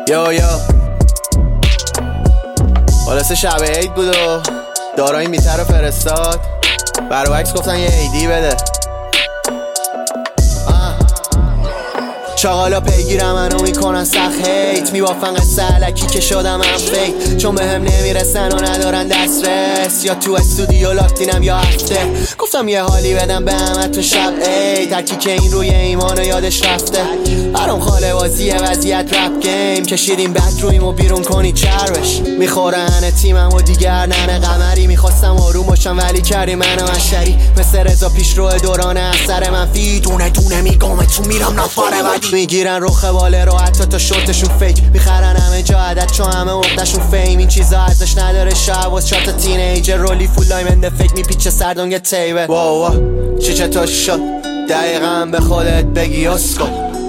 یو خلاصه شب عید بود و دارایی میتر رو فرستاد برای عکس گفتن یه عیدی بده. چاقالا پیگیرم منو میکنن سخت هیت، میبافن قصه علکی که شدم هم فیک، چون بهم نمیرسن و ندارن دسترس، یا تو استودیو لاکتینم یا هفته. گفتم یه حالی بدم به همتون شب عید، هرکی که این روی ایمانو یادش رفته. برام خاله بازیه وضعیت رپ گیم، کشیدیم بد رویم و بیرون کنی چربش. میخوره هنه تیمم و دیگر ننه قمری، میخواستم آروم باشم ولی کردی منو مشتری، مثل رضا پیش رو دوران اثر منفی، دونه دونه میگامتون میرم نفره بعدی. میگیرن رخ باله رو حتی تا شورتشون فیک، میخرن همه جا عدد چون همه عقدشون فیم. این چیزا ارزش نداره شعب چهار تا تینیجر رولی فول دایمنده فیک میپیچه سردانگ تیبل. واو چی چطور شد دقیقا به خودت بگی اسکو،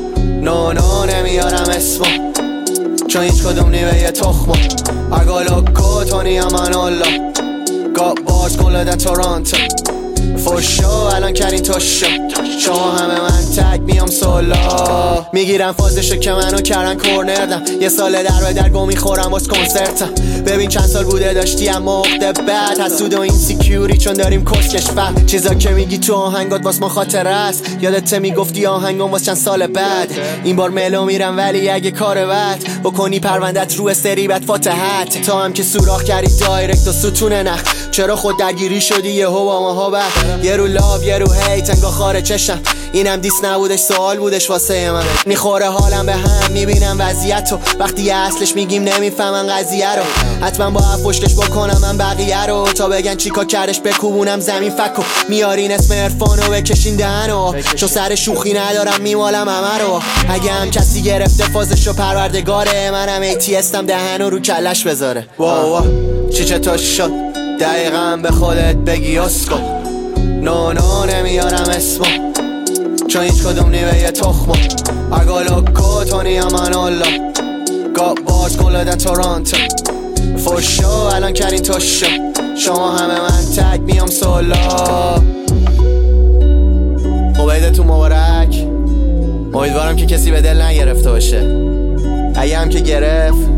نو نمیارم اسمو چون هیچ کدوم نیوه یه تخمو. اگالو کتونی امانالله گا باز کلده تورانتو فوشو الان کرین تو شما همه من تک میام سولا. میگیرم فازشو که منو کردن کورنردم، یه سال در به در گو میخورم باز کنسرتم. ببین چند سال بوده داشتی اما عقده بد، حسود و اینسیکیوری چون داریم کسکش فهم. چیزا که میگی تو آهنگات واس ما خاطره است، یادت میگفتی آهنگم واس چند سال بعد. این بار ملو میرم ولی اگه کار بد بکنی پروندت رو استریبت فاتحت. تا هم که سوراخ کردی دایرکت و ستون نخ، چرا خود درگیری شدی یه هو با محبت، یه رو لاو یه رو هیت انگا خاره چشم. اینم دیس نبودش سوال بودش واسه من، میخوره حالم به هم میبینم وضعیتو، وقتی یه اصلش میگیم نمیفهمن قضیه رو. حتما با پشتش بکنم من بقیه رو، تا بگن چیکار کردش بکوبونم زمین فکو. میارین اسم عرفانو بکشین دهنو، چون سر شوخی ندارم میمالم همه رو. اگه هم کسی گرفته فازشو پروردگاره، منم ایتیستم دهنو رو کلش بذاره. واو چی چطور شد دقیقا به خودت بگی اسکو، نو نمیارم اسمو چون هیچ کدوم نیوه یه تخمو. اگالو کتونی امانالله گا باز کلده تورانتو فوشو الان کرین تو شما همه من تک میام سولا. خب عیدتون مبارک، امیدوارم که کسی به دل نگرفته باشه، اگه هم که گرفت